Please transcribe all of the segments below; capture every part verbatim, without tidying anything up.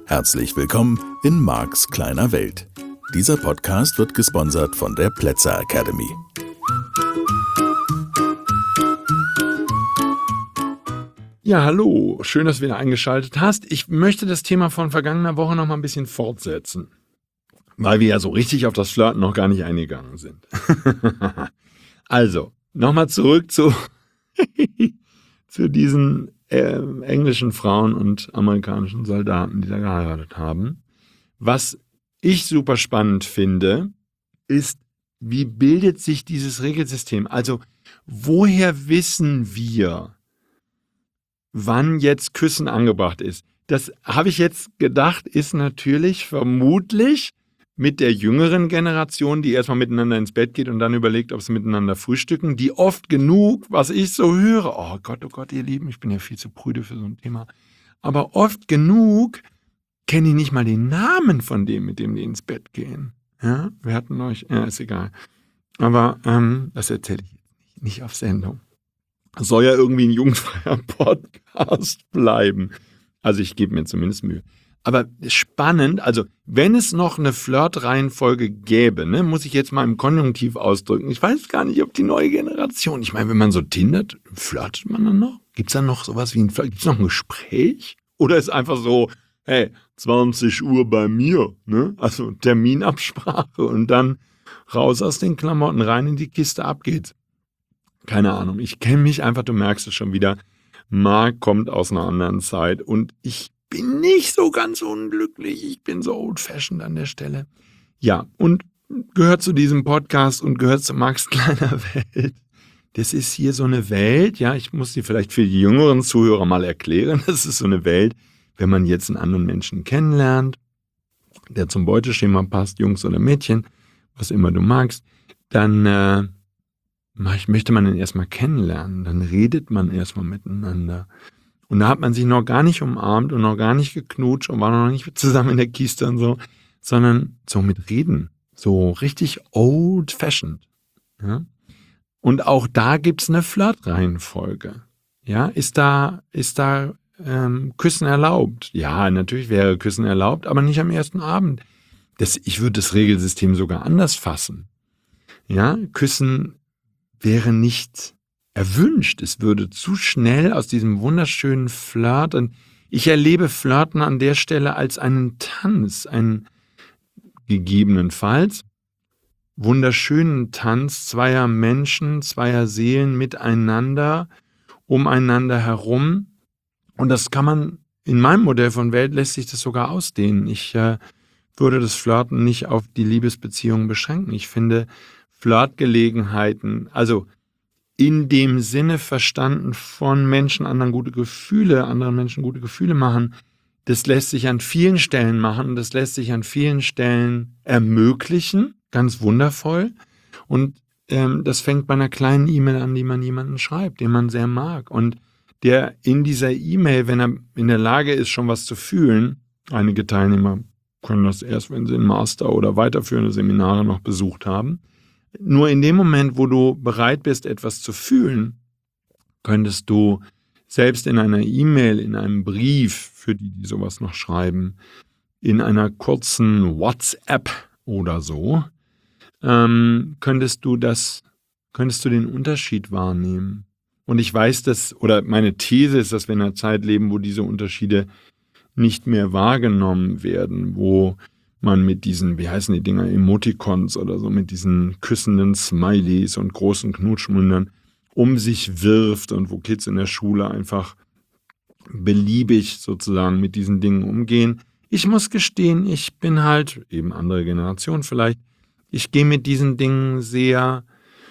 Herzlich willkommen in Marks kleiner Welt. Dieser Podcast wird gesponsert von der Plätzer Academy. Ja, hallo, schön, dass du wieder eingeschaltet hast. Ich möchte das Thema von vergangener Woche noch mal ein bisschen fortsetzen, weil wir ja so richtig auf das Flirten noch gar nicht eingegangen sind. Also, nochmal zurück zu, zu diesen äh, englischen Frauen und amerikanischen Soldaten, die da geheiratet haben. Was ich super spannend finde, ist, wie bildet sich dieses Regelsystem? Also, woher wissen wir, wann jetzt Küssen angebracht ist? Das habe ich jetzt gedacht, ist natürlich vermutlich mit der jüngeren Generation, die erstmal miteinander ins Bett geht und dann überlegt, ob sie miteinander frühstücken, die oft genug, was ich so höre, oh Gott, oh Gott, ihr Lieben, ich bin ja viel zu prüde für so ein Thema, aber oft genug kenne ich nicht mal den Namen von dem, mit dem die ins Bett gehen. Ja, wir hatten euch, ja, ist egal. Aber ähm, das erzähle ich jetzt nicht auf Sendung. Soll ja irgendwie ein jugendfreier Podcast bleiben. Also ich gebe mir zumindest Mühe. Aber spannend, also wenn es noch eine Flirt-Reihenfolge gäbe, ne, muss ich jetzt mal im Konjunktiv ausdrücken. Ich weiß gar nicht, ob die neue Generation, ich meine, wenn man so tindert, flirtet man dann noch? Gibt es da noch sowas wie ein Flirt? Gibt es noch ein Gespräch? Oder ist einfach so, hey, zwanzig Uhr bei mir, ne? Also Terminabsprache und dann raus aus den Klamotten, rein in die Kiste, ab geht's. Keine Ahnung, ich kenne mich einfach, du merkst es schon wieder, Marc kommt aus einer anderen Zeit und ich bin nicht so ganz unglücklich, ich bin so old-fashioned an der Stelle. Ja, und gehört zu diesem Podcast und gehört zu Marks kleiner Welt. Das ist hier so eine Welt, ja, ich muss die vielleicht für die jüngeren Zuhörer mal erklären, das ist so eine Welt, wenn man jetzt einen anderen Menschen kennenlernt, der zum Beuteschema passt, Jungs oder Mädchen, was immer du magst, dann äh, möchte man ihn erstmal kennenlernen, dann redet man erstmal miteinander. Und da hat man sich noch gar nicht umarmt und noch gar nicht geknutscht und war noch nicht zusammen in der Kiste und so, sondern so mit Reden, so richtig old-fashioned. Ja? Und auch da gibt's eine Flirt-Reihenfolge. Ja, ist da, ist da ähm, Küssen erlaubt? Ja, natürlich wäre Küssen erlaubt, aber nicht am ersten Abend. Das, ich würde das Regelsystem sogar anders fassen. Ja, Küssen wäre nicht erwünscht. Es würde zu schnell aus diesem wunderschönen Flirt, und ich erlebe Flirten an der Stelle als einen Tanz, einen gegebenenfalls wunderschönen Tanz zweier Menschen, zweier Seelen miteinander, umeinander herum. Und das kann man, in meinem Modell von Welt lässt sich das sogar ausdehnen. Ich äh, würde das Flirten nicht auf die Liebesbeziehungen beschränken. Ich finde Flirtgelegenheiten, also in dem Sinne verstanden von Menschen anderen gute Gefühle, anderen Menschen gute Gefühle machen, das lässt sich an vielen Stellen machen, das lässt sich an vielen Stellen ermöglichen, ganz wundervoll. Und ähm, das fängt bei einer kleinen E-Mail an, die man jemanden schreibt, den man sehr mag. Und der in dieser E-Mail, wenn er in der Lage ist, schon was zu fühlen, einige Teilnehmer können das erst, wenn sie einen Master oder weiterführende Seminare noch besucht haben, nur in dem Moment, wo du bereit bist, etwas zu fühlen, könntest du selbst in einer E-Mail, in einem Brief, für die, die sowas noch schreiben, in einer kurzen WhatsApp oder so, ähm, könntest du das, könntest du den Unterschied wahrnehmen. Und ich weiß, dass, oder meine These ist, dass wir in einer Zeit leben, wo diese Unterschiede nicht mehr wahrgenommen werden, wo man mit diesen, wie heißen die Dinger, Emoticons oder so, mit diesen küssenden Smileys und großen Knutschmündern um sich wirft und wo Kids in der Schule einfach beliebig sozusagen mit diesen Dingen umgehen. Ich muss gestehen, ich bin halt, eben andere Generation vielleicht, ich gehe mit diesen Dingen sehr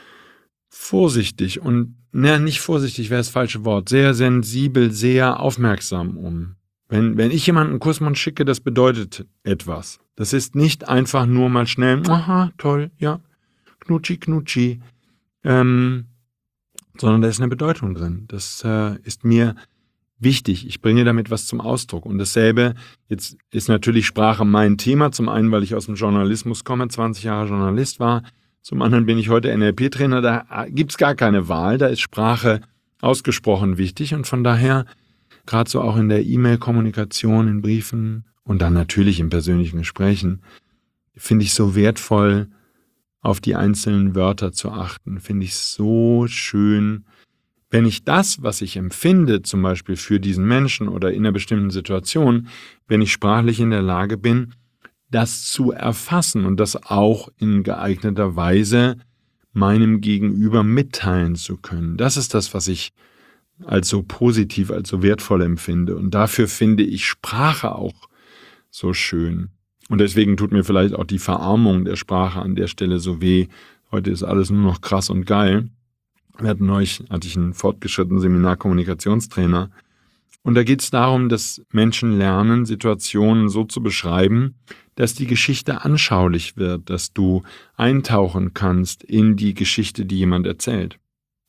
vorsichtig und, ne, nicht vorsichtig wäre das falsche Wort, sehr sensibel, sehr aufmerksam um. Wenn, wenn ich jemanden einen Kussmund schicke, das bedeutet etwas. Das ist nicht einfach nur mal schnell, aha, toll, ja, knutschi, knutschi, ähm, sondern da ist eine Bedeutung drin. Das äh, ist mir wichtig. Ich bringe damit was zum Ausdruck. Und dasselbe, jetzt ist natürlich Sprache mein Thema. Zum einen, weil ich aus dem Journalismus komme, zwanzig Jahre Journalist war. Zum anderen bin ich heute N L P-Trainer. Da gibt es gar keine Wahl. Da ist Sprache ausgesprochen wichtig. Und von daher, gerade so auch in der E-Mail-Kommunikation, in Briefen und dann natürlich in persönlichen Gesprächen, finde ich so wertvoll, auf die einzelnen Wörter zu achten. Finde ich so schön, wenn ich das, was ich empfinde, zum Beispiel für diesen Menschen oder in einer bestimmten Situation, wenn ich sprachlich in der Lage bin, das zu erfassen und das auch in geeigneter Weise meinem Gegenüber mitteilen zu können. Das ist das, was ich als so positiv, als so wertvoll empfinde. Und dafür finde ich Sprache auch so schön. Und deswegen tut mir vielleicht auch die Verarmung der Sprache an der Stelle so weh. Heute ist alles nur noch krass und geil. Wir hatten neulich, hatte ich einen fortgeschrittenen Seminar Kommunikationstrainer. Und da geht es darum, dass Menschen lernen, Situationen so zu beschreiben, dass die Geschichte anschaulich wird, dass du eintauchen kannst in die Geschichte, die jemand erzählt.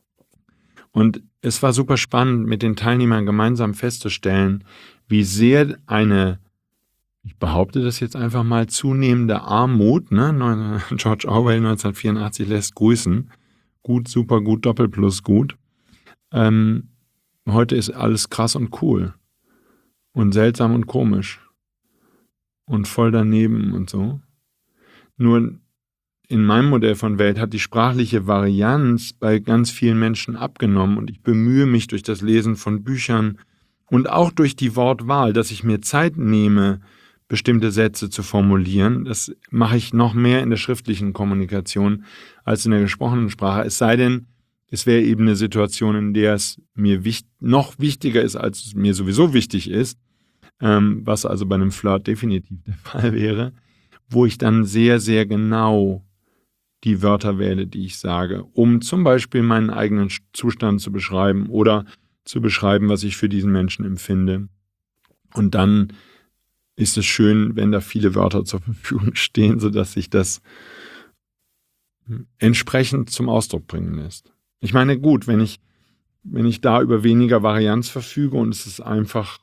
Und es war super spannend, mit den Teilnehmern gemeinsam festzustellen, wie sehr eine, ich behaupte das jetzt einfach mal, zunehmende Armut, ne? George Orwell neunzehnhundertvierundachtzig lässt grüßen, gut, super gut, Doppelplus gut. Ähm, heute ist alles krass und cool und seltsam und komisch und voll daneben und so. Nur in meinem Modell von Welt hat die sprachliche Varianz bei ganz vielen Menschen abgenommen und ich bemühe mich durch das Lesen von Büchern und auch durch die Wortwahl, dass ich mir Zeit nehme, bestimmte Sätze zu formulieren. Das mache ich noch mehr in der schriftlichen Kommunikation als in der gesprochenen Sprache. Es sei denn, es wäre eben eine Situation, in der es mir wichtig, noch wichtiger ist, als es mir sowieso wichtig ist, ähm, was also bei einem Flirt definitiv der Fall wäre, wo ich dann sehr, sehr genau die Wörter wähle, die ich sage, um zum Beispiel meinen eigenen Zustand zu beschreiben oder zu beschreiben, was ich für diesen Menschen empfinde. Und dann ist es schön, wenn da viele Wörter zur Verfügung stehen, sodass sich das entsprechend zum Ausdruck bringen lässt. Ich meine, gut, wenn ich, wenn ich da über weniger Varianz verfüge und es ist einfach,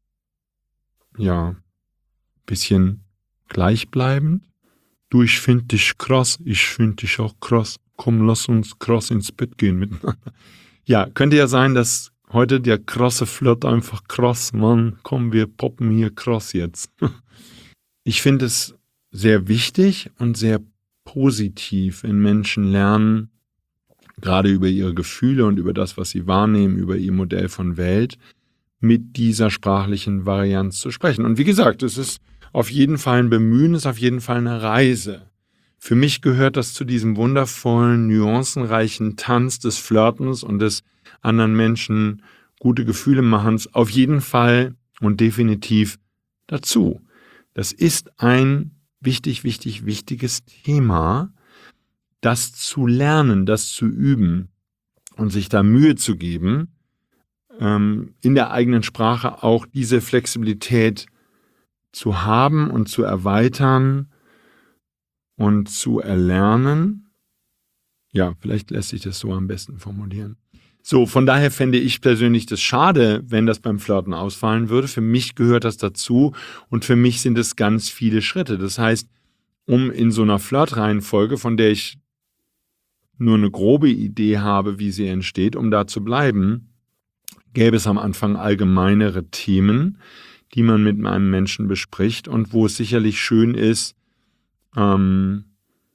ja, ein bisschen gleichbleibend. Du, ich finde dich krass, ich finde dich auch krass. Komm, lass uns krass ins Bett gehen miteinander. Ja, könnte ja sein, dass heute der krasse Flirt einfach krass, Mann, komm, wir poppen hier krass jetzt. Ich finde es sehr wichtig und sehr positiv, wenn Menschen lernen, gerade über ihre Gefühle und über das, was sie wahrnehmen, über ihr Modell von Welt, mit dieser sprachlichen Varianz zu sprechen. Und wie gesagt, es ist auf jeden Fall ein Bemühen, ist auf jeden Fall eine Reise. Für mich gehört das zu diesem wundervollen, nuancenreichen Tanz des Flirtens und des anderen Menschen gute Gefühle machens auf jeden Fall und definitiv dazu. Das ist ein wichtig, wichtig, wichtiges Thema, das zu lernen, das zu üben und sich da Mühe zu geben, ähm, in der eigenen Sprache auch diese Flexibilität zu haben und zu erweitern und zu erlernen. Ja, vielleicht lässt sich das so am besten formulieren. So, von daher fände ich persönlich das schade, wenn das beim Flirten ausfallen würde. Für mich gehört das dazu und für mich sind es ganz viele Schritte. Das heißt, um in so einer Flirt-Reihenfolge, von der ich nur eine grobe Idee habe, wie sie entsteht, um da zu bleiben, gäbe es am Anfang allgemeinere Themen, die man mit einem Menschen bespricht und wo es sicherlich schön ist, ähm,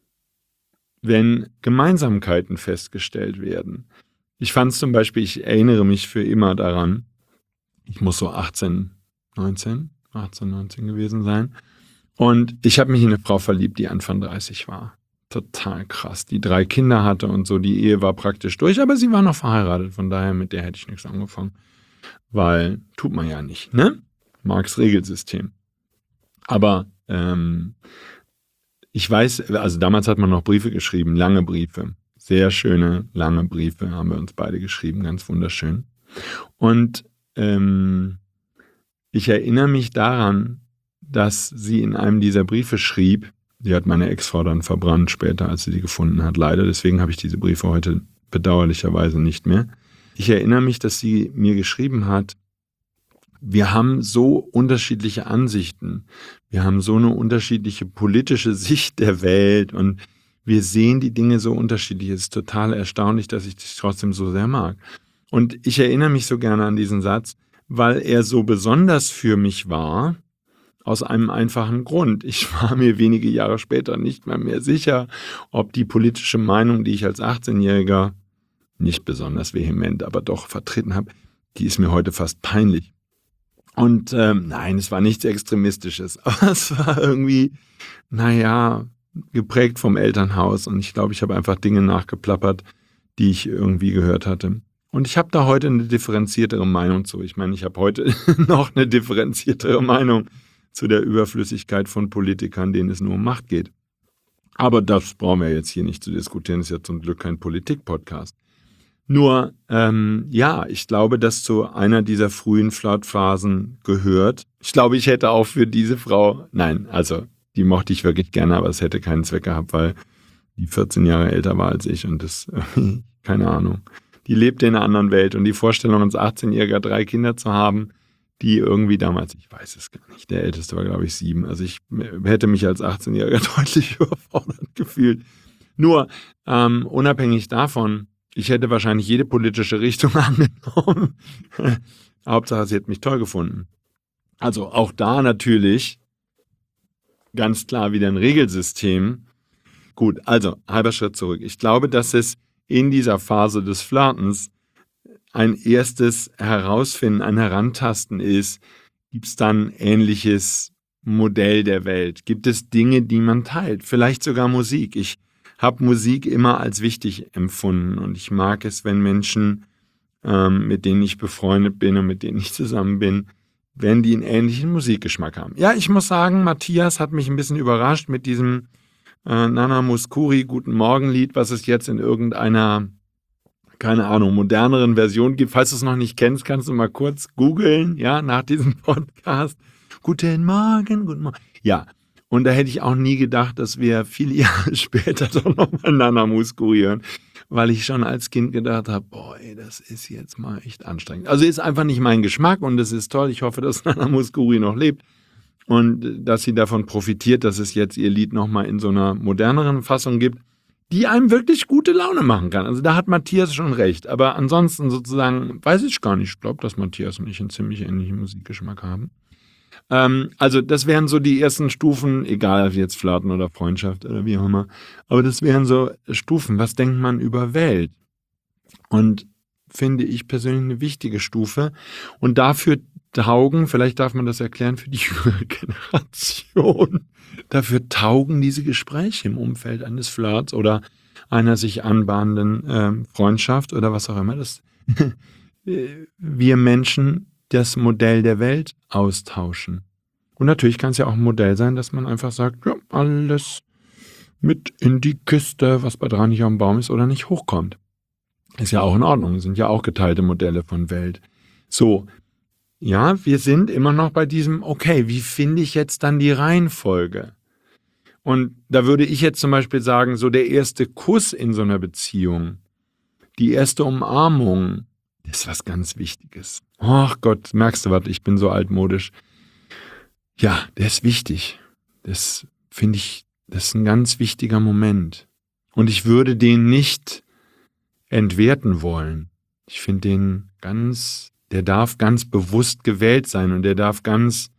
wenn Gemeinsamkeiten festgestellt werden. Ich fand es zum Beispiel, ich erinnere mich für immer daran, ich muss so achtzehn, neunzehn, achtzehn, neunzehn gewesen sein und ich habe mich in eine Frau verliebt, die Anfang dreißig war. Total krass, die drei Kinder hatte und so, die Ehe war praktisch durch, aber sie war noch verheiratet, von daher mit der hätte ich nichts angefangen, weil tut man ja nicht, ne? Marx Regelsystem. Aber ähm, ich weiß, also damals hat man noch Briefe geschrieben, lange Briefe. Sehr schöne, lange Briefe haben wir uns beide geschrieben, ganz wunderschön. Und ähm, ich erinnere mich daran, dass sie in einem dieser Briefe schrieb, die hat meine Ex-Frau dann verbrannt später, als sie die gefunden hat, leider. Deswegen habe ich diese Briefe heute bedauerlicherweise nicht mehr. Ich erinnere mich, dass sie mir geschrieben hat, wir haben so unterschiedliche Ansichten, wir haben so eine unterschiedliche politische Sicht der Welt und wir sehen die Dinge so unterschiedlich. Es ist total erstaunlich, dass ich dich trotzdem so sehr mag. Und ich erinnere mich so gerne an diesen Satz, weil er so besonders für mich war Aus einem einfachen Grund. Ich war mir wenige Jahre später nicht mal mehr sicher, ob die politische Meinung, die ich als achtzehnjähriger nicht besonders vehement, aber doch vertreten habe, die ist mir heute fast peinlich. Und ähm, nein, es war nichts Extremistisches, aber es war irgendwie, naja, geprägt vom Elternhaus. Und ich glaube, ich habe einfach Dinge nachgeplappert, die ich irgendwie gehört hatte. Und ich habe da heute eine differenziertere Meinung zu. Ich meine, ich habe heute noch eine differenziertere Meinung zu der Überflüssigkeit von Politikern, denen es nur um Macht geht. Aber das brauchen wir jetzt hier nicht zu diskutieren, das ist ja zum Glück kein Politik-Podcast. Nur, ähm, ja, ich glaube, dass zu einer dieser frühen Flirtphasen gehört. Ich glaube, ich hätte auch für diese Frau, nein, also die mochte ich wirklich gerne, aber es hätte keinen Zweck gehabt, weil die vierzehn Jahre älter war als ich und das, keine Ahnung. Die lebte in einer anderen Welt und die Vorstellung, als achtzehnjähriger drei Kinder zu haben, die irgendwie damals, ich weiß es gar nicht, der Älteste war, glaube ich, sieben. Also ich hätte mich als achtzehnjähriger deutlich überfordert gefühlt. Nur, ähm, unabhängig davon, ich hätte wahrscheinlich jede politische Richtung angenommen. Hauptsache, sie hat mich toll gefunden. Also auch da natürlich ganz klar wieder ein Regelsystem. Gut, also halber Schritt zurück. Ich glaube, dass es in dieser Phase des Flirtens ein erstes Herausfinden, ein Herantasten ist, gibt es dann ein ähnliches Modell der Welt? Gibt es Dinge, die man teilt? Vielleicht sogar Musik. Ich habe Musik immer als wichtig empfunden und ich mag es, wenn Menschen, ähm, mit denen ich befreundet bin und mit denen ich zusammen bin, wenn die einen ähnlichen Musikgeschmack haben. Ja, ich muss sagen, Matthias hat mich ein bisschen überrascht mit diesem äh, Nana Mouskouri Guten Morgen-Lied, was es jetzt in irgendeiner, keine Ahnung, moderneren Version gibt. Falls du es noch nicht kennst, kannst du mal kurz googeln, ja, nach diesem Podcast. Guten Morgen, guten Morgen. Ja, und da hätte ich auch nie gedacht, dass wir viele Jahre später doch nochmal Nana Mouskouri hören, weil ich schon als Kind gedacht habe, boah, ey, das ist jetzt mal echt anstrengend. Also ist einfach nicht mein Geschmack und es ist toll. Ich hoffe, dass Nana Mouskouri noch lebt und dass sie davon profitiert, dass es jetzt ihr Lied nochmal in so einer moderneren Fassung gibt, die einem wirklich gute Laune machen kann. Also da hat Matthias schon recht. Aber ansonsten sozusagen weiß ich gar nicht. Ich glaube, dass Matthias und ich einen ziemlich ähnlichen Musikgeschmack haben. Ähm, also das wären so die ersten Stufen, egal ob jetzt Flirten oder Freundschaft oder wie auch immer. Aber das wären so Stufen. Was denkt man über Welt? Und finde ich persönlich eine wichtige Stufe. Und dafür taugen, vielleicht darf man das erklären für die jüngere Generation, dafür taugen diese Gespräche im Umfeld eines Flirts oder einer sich anbahnenden äh, Freundschaft oder was auch immer, dass wir Menschen das Modell der Welt austauschen. Und natürlich kann es ja auch ein Modell sein, dass man einfach sagt, ja, alles mit in die Kiste, was bei drei nicht am Baum ist oder nicht hochkommt. Ist ja auch in Ordnung, sind ja auch geteilte Modelle von Welt. So, ja, wir sind immer noch bei diesem, okay, wie finde ich jetzt dann die Reihenfolge? Und da würde ich jetzt zum Beispiel sagen, so der erste Kuss in so einer Beziehung, die erste Umarmung, das ist was ganz Wichtiges. Ach Gott, merkst du was, ich bin so altmodisch. Ja, der ist wichtig. Das finde ich, das ist ein ganz wichtiger Moment. Und ich würde den nicht entwerten wollen. Ich finde den ganz, der darf ganz bewusst gewählt sein und der darf ganz,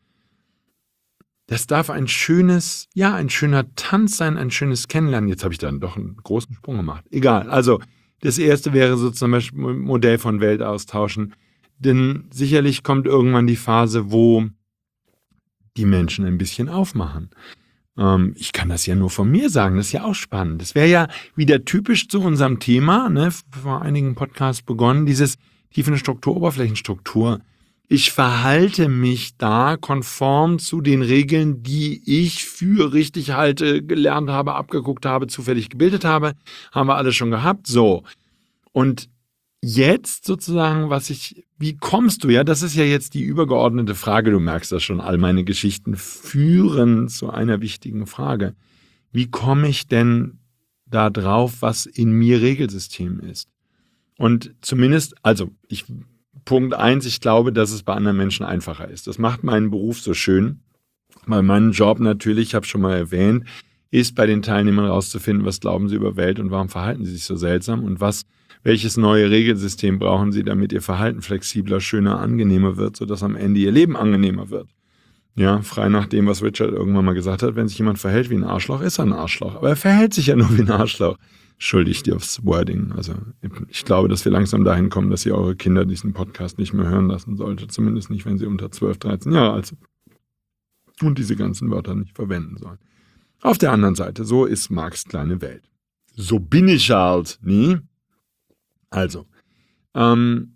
das darf ein schönes, ja, ein schöner Tanz sein, ein schönes Kennenlernen. Jetzt habe ich dann doch einen großen Sprung gemacht. Egal, also das erste wäre so zum Beispiel Modell von Welt austauschen. Denn sicherlich kommt irgendwann die Phase, wo die Menschen ein bisschen aufmachen. Ähm, ich kann das ja nur von mir sagen, das ist ja auch spannend. Das wäre ja wieder typisch zu unserem Thema, ne, vor einigen Podcasts begonnen, dieses Tiefenstruktur, Oberflächenstruktur. Ich verhalte mich da konform zu den Regeln, die ich für richtig halte, gelernt habe, abgeguckt habe, zufällig gebildet habe. Haben wir alles schon gehabt. So. Und jetzt sozusagen, was ich, wie kommst du, ja, das ist ja jetzt die übergeordnete Frage. Du merkst das schon, all meine Geschichten führen zu einer wichtigen Frage. Wie komme ich denn da drauf, was in mir Regelsystem ist? Und zumindest, also ich Punkt eins, ich glaube, dass es bei anderen Menschen einfacher ist. Das macht meinen Beruf so schön, weil mein Job natürlich, ich habe schon mal erwähnt, ist bei den Teilnehmern rauszufinden, was glauben sie über Welt und warum verhalten sie sich so seltsam und was, welches neue Regelsystem brauchen sie, damit ihr Verhalten flexibler, schöner, angenehmer wird, sodass am Ende ihr Leben angenehmer wird. Ja, frei nach dem, was Richard irgendwann mal gesagt hat, wenn sich jemand verhält wie ein Arschloch, ist er ein Arschloch. Aber er verhält sich ja nur wie ein Arschloch. Schuldig dir aufs Wording. Also ich glaube, dass wir langsam dahin kommen, dass ihr eure Kinder diesen Podcast nicht mehr hören lassen solltet. Zumindest nicht, wenn sie unter zwölf, dreizehn Jahre alt sind. Und diese ganzen Wörter nicht verwenden sollen. Auf der anderen Seite, so ist Marks kleine Welt. So bin ich halt, nie? Also, ähm,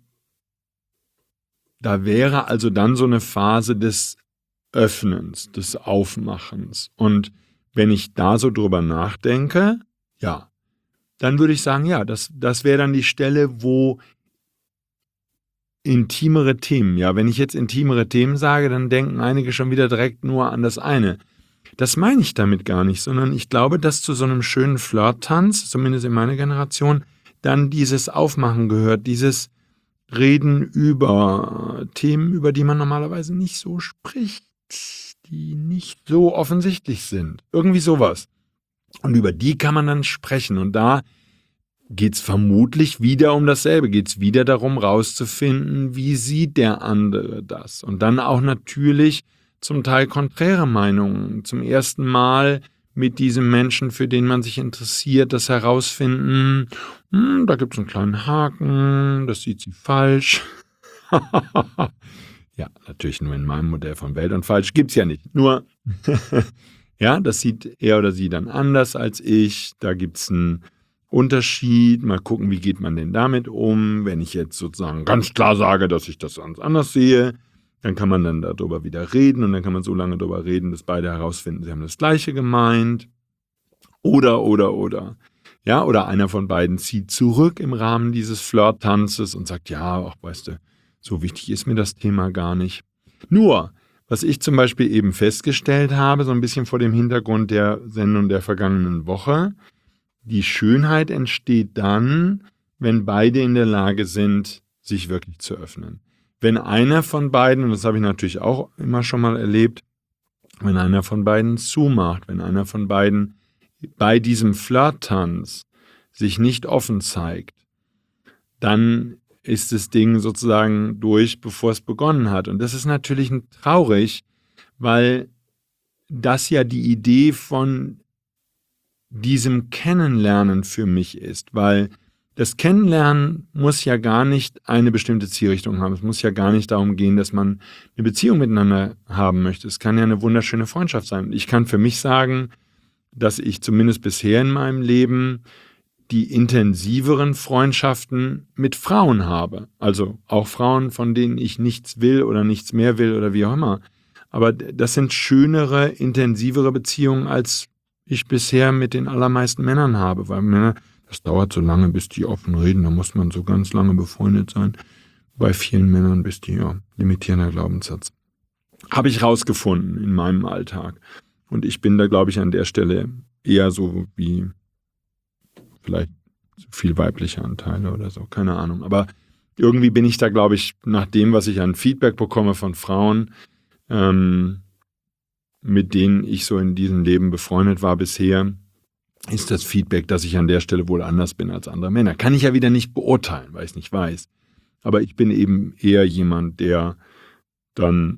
da wäre also dann so eine Phase des Öffnens, des Aufmachens. Und wenn ich da so drüber nachdenke, ja, dann würde ich sagen, ja, das, das wäre dann die Stelle, wo intimere Themen, ja, wenn ich jetzt intimere Themen sage, dann denken einige schon wieder direkt nur an das eine. Das meine ich damit gar nicht, sondern ich glaube, dass zu so einem schönen Flirt-Tanz, zumindest in meiner Generation, dann dieses Aufmachen gehört, dieses Reden über Themen, über die man normalerweise nicht so spricht, die nicht so offensichtlich sind. Irgendwie sowas. Und über die kann man dann sprechen. Und da geht es vermutlich wieder um dasselbe. Geht es wieder darum, rauszufinden, wie sieht der andere das. Und dann auch natürlich zum Teil konträre Meinungen. Zum ersten Mal mit diesem Menschen, für den man sich interessiert, das herausfinden, hm, da gibt es einen kleinen Haken, das sieht sie falsch. Ja, natürlich nur in meinem Modell von Welt und falsch gibt es ja nicht. Nur, ja, das sieht er oder sie dann anders als ich. Da gibt es einen Unterschied. Mal gucken, wie geht man denn damit um. Wenn ich jetzt sozusagen ganz klar sage, dass ich das ganz anders sehe, dann kann man dann darüber wieder reden und dann kann man so lange darüber reden, dass beide herausfinden, sie haben das Gleiche gemeint. Oder, oder, oder. Ja, oder einer von beiden zieht zurück im Rahmen dieses Flirt-Tanzes und sagt, ja, ach, weißt du, so wichtig ist mir das Thema gar nicht. Nur, was ich zum Beispiel eben festgestellt habe, so ein bisschen vor dem Hintergrund der Sendung der vergangenen Woche, die Schönheit entsteht dann, wenn beide in der Lage sind, sich wirklich zu öffnen. Wenn einer von beiden, und das habe ich natürlich auch immer schon mal erlebt, wenn einer von beiden zumacht, wenn einer von beiden bei diesem Flirt-Tanz sich nicht offen zeigt, dann ist das Ding sozusagen durch, bevor es begonnen hat. Und das ist natürlich traurig, weil das ja die Idee von diesem Kennenlernen für mich ist, weil das Kennenlernen muss ja gar nicht eine bestimmte Zielrichtung haben. Es muss ja gar nicht darum gehen, dass man eine Beziehung miteinander haben möchte. Es kann ja eine wunderschöne Freundschaft sein. Ich kann für mich sagen, dass ich zumindest bisher in meinem Leben die intensiveren Freundschaften mit Frauen habe. Also auch Frauen, von denen ich nichts will oder nichts mehr will oder wie auch immer. Aber das sind schönere, intensivere Beziehungen, als ich bisher mit den allermeisten Männern habe. Weil Männer, das dauert so lange, bis die offen reden. Da muss man so ganz lange befreundet sein. Bei vielen Männern bist du ja limitierender Glaubenssatz. Habe ich rausgefunden in meinem Alltag. Und ich bin da, glaube ich, an der Stelle eher so wie vielleicht viel weibliche Anteile oder so, keine Ahnung. Aber irgendwie bin ich da, glaube ich, nach dem, was ich an Feedback bekomme von Frauen, ähm, mit denen ich so in diesem Leben befreundet war bisher, ist das Feedback, dass ich an der Stelle wohl anders bin als andere Männer. Kann ich ja wieder nicht beurteilen, weil ich es nicht weiß. Aber ich bin eben eher jemand, der dann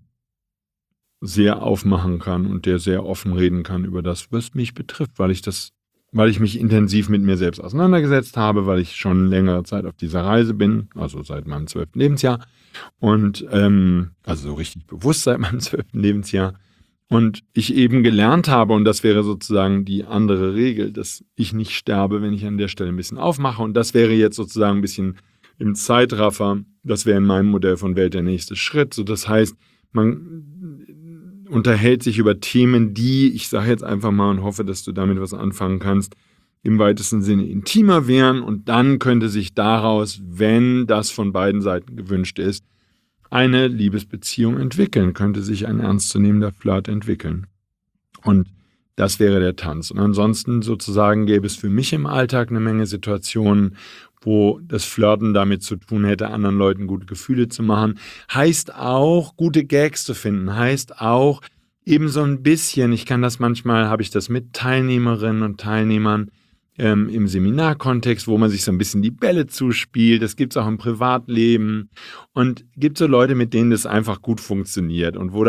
sehr aufmachen kann und der sehr offen reden kann über das, was mich betrifft, weil ich das, weil ich mich intensiv mit mir selbst auseinandergesetzt habe, weil ich schon längere Zeit auf dieser Reise bin, also seit meinem zwölften Lebensjahr und ähm, also so richtig bewusst seit meinem zwölften Lebensjahr und ich eben gelernt habe, und das wäre sozusagen die andere Regel, dass ich nicht sterbe, wenn ich an der Stelle ein bisschen aufmache, und das wäre jetzt sozusagen ein bisschen im Zeitraffer, das wäre in meinem Modell von Welt der nächste Schritt, so das heißt, man unterhält sich über Themen, die, ich sage jetzt einfach mal und hoffe, dass du damit was anfangen kannst, im weitesten Sinne intimer wären, und dann könnte sich daraus, wenn das von beiden Seiten gewünscht ist, eine Liebesbeziehung entwickeln, könnte sich ein ernstzunehmender Flirt entwickeln. Und das wäre der Tanz. Und ansonsten sozusagen gäbe es für mich im Alltag eine Menge Situationen, wo das Flirten damit zu tun hätte, anderen Leuten gute Gefühle zu machen. Heißt auch, gute Gags zu finden. Heißt auch, eben so ein bisschen, ich kann das manchmal, habe ich das mit Teilnehmerinnen und Teilnehmern ähm, im Seminarkontext, wo man sich so ein bisschen die Bälle zuspielt. Das gibt es auch im Privatleben. Und gibt so Leute, mit denen das einfach gut funktioniert und wo dann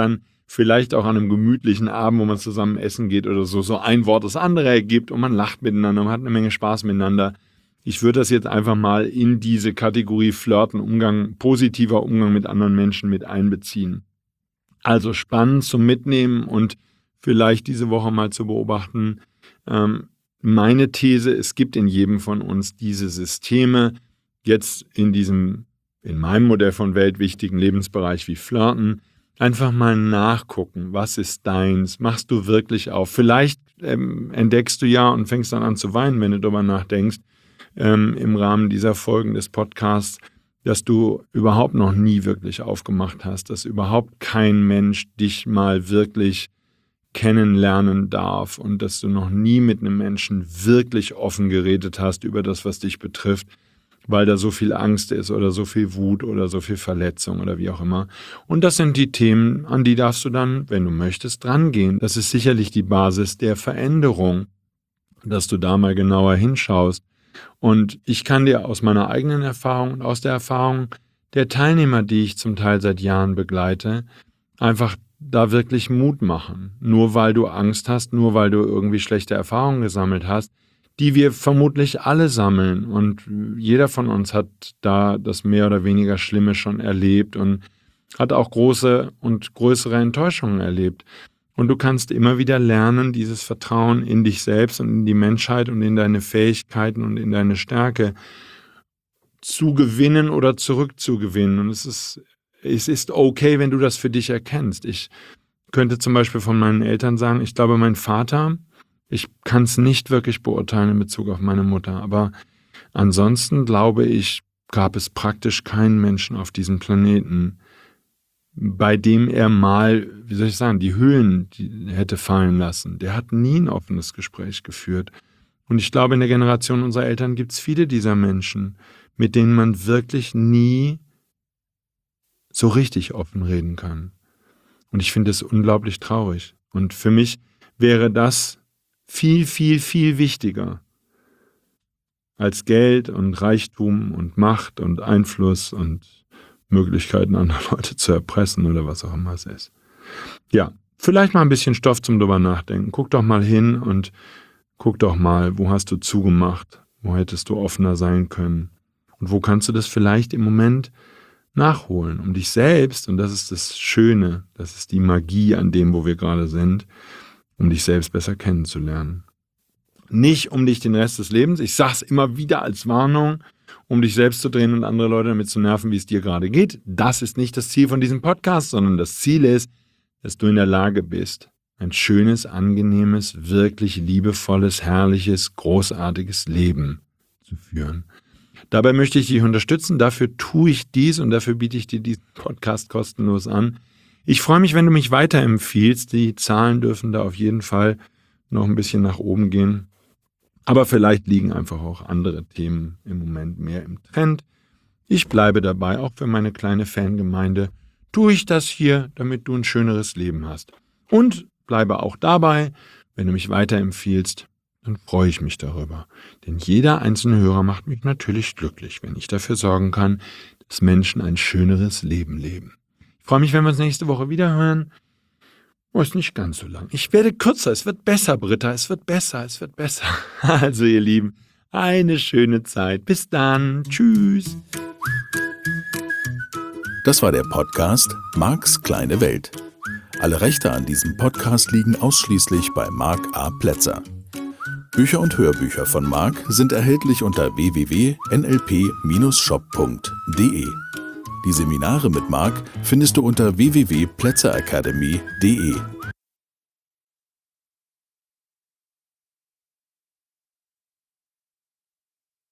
vielleicht auch an einem gemütlichen Abend, wo man zusammen essen geht oder so, so ein Wort das andere ergibt und man lacht miteinander, man hat eine Menge Spaß miteinander. Ich würde das jetzt einfach mal in diese Kategorie Flirten, Umgang, positiver Umgang mit anderen Menschen mit einbeziehen. Also spannend zum Mitnehmen und vielleicht diese Woche mal zu beobachten. Ähm, meine These, es gibt in jedem von uns diese Systeme, jetzt in diesem, in meinem Modell von Welt wichtigen Lebensbereich wie Flirten, einfach mal nachgucken, was ist deins, machst du wirklich auf. Vielleicht ähm, entdeckst du ja und fängst dann an zu weinen, wenn du darüber nachdenkst, ähm, im Rahmen dieser Folgen des Podcasts, dass du überhaupt noch nie wirklich aufgemacht hast, dass überhaupt kein Mensch dich mal wirklich kennenlernen darf und dass du noch nie mit einem Menschen wirklich offen geredet hast über das, was dich betrifft, weil da so viel Angst ist oder so viel Wut oder so viel Verletzung oder wie auch immer. Und das sind die Themen, an die darfst du dann, wenn du möchtest, drangehen. Das ist sicherlich die Basis der Veränderung, dass du da mal genauer hinschaust. Und ich kann dir aus meiner eigenen Erfahrung und aus der Erfahrung der Teilnehmer, die ich zum Teil seit Jahren begleite, einfach da wirklich Mut machen. Nur weil du Angst hast, nur weil du irgendwie schlechte Erfahrungen gesammelt hast, die wir vermutlich alle sammeln. Und jeder von uns hat da das mehr oder weniger Schlimme schon erlebt und hat auch große und größere Enttäuschungen erlebt. Und du kannst immer wieder lernen, dieses Vertrauen in dich selbst und in die Menschheit und in deine Fähigkeiten und in deine Stärke zu gewinnen oder zurückzugewinnen. Und es ist, es ist okay, wenn du das für dich erkennst. Ich könnte zum Beispiel von meinen Eltern sagen, ich glaube, mein Vater, ich kann es nicht wirklich beurteilen in Bezug auf meine Mutter, aber ansonsten glaube ich, gab es praktisch keinen Menschen auf diesem Planeten, bei dem er mal, wie soll ich sagen, die Hüllen die hätte fallen lassen. Der hat nie ein offenes Gespräch geführt. Und ich glaube, in der Generation unserer Eltern gibt es viele dieser Menschen, mit denen man wirklich nie so richtig offen reden kann. Und ich finde es unglaublich traurig. Und für mich wäre das viel, viel, viel wichtiger als Geld und Reichtum und Macht und Einfluss und Möglichkeiten, andere Leute zu erpressen oder was auch immer es ist. Ja, vielleicht mal ein bisschen Stoff zum drüber nachdenken. Guck doch mal hin und guck doch mal, wo hast du zugemacht? Wo hättest du offener sein können? Und wo kannst du das vielleicht im Moment nachholen, um dich selbst, und das ist das Schöne, das ist die Magie an dem, wo wir gerade sind, um dich selbst besser kennenzulernen. Nicht um dich den Rest des Lebens, ich sag's immer wieder als Warnung, um dich selbst zu drehen und andere Leute damit zu nerven, wie es dir gerade geht. Das ist nicht das Ziel von diesem Podcast, sondern das Ziel ist, dass du in der Lage bist, ein schönes, angenehmes, wirklich liebevolles, herrliches, großartiges Leben zu führen. Dabei möchte ich dich unterstützen, dafür tue ich dies und dafür biete ich dir diesen Podcast kostenlos an. Ich freue mich, wenn du mich weiterempfiehlst. Die Zahlen dürfen da auf jeden Fall noch ein bisschen nach oben gehen. Aber vielleicht liegen einfach auch andere Themen im Moment mehr im Trend. Ich bleibe dabei, auch für meine kleine Fangemeinde tue ich das hier, damit du ein schöneres Leben hast. Und bleibe auch dabei, wenn du mich weiterempfiehlst, dann freue ich mich darüber. Denn jeder einzelne Hörer macht mich natürlich glücklich, wenn ich dafür sorgen kann, dass Menschen ein schöneres Leben leben. Ich freue mich, wenn wir uns nächste Woche wieder hören. Oh, ist nicht ganz so lang. Ich werde kürzer. Es wird besser, Britta. Es wird besser. Es wird besser. Also, ihr Lieben, eine schöne Zeit. Bis dann. Tschüss. Das war der Podcast Marks kleine Welt. Alle Rechte an diesem Podcast liegen ausschließlich bei Mark A. Plätzer. Bücher und Hörbücher von Mark sind erhältlich unter w w w punkt n l p Bindestrich shop punkt d e. Die Seminare mit Mark findest du unter w w w punkt plätzer academy punkt d e.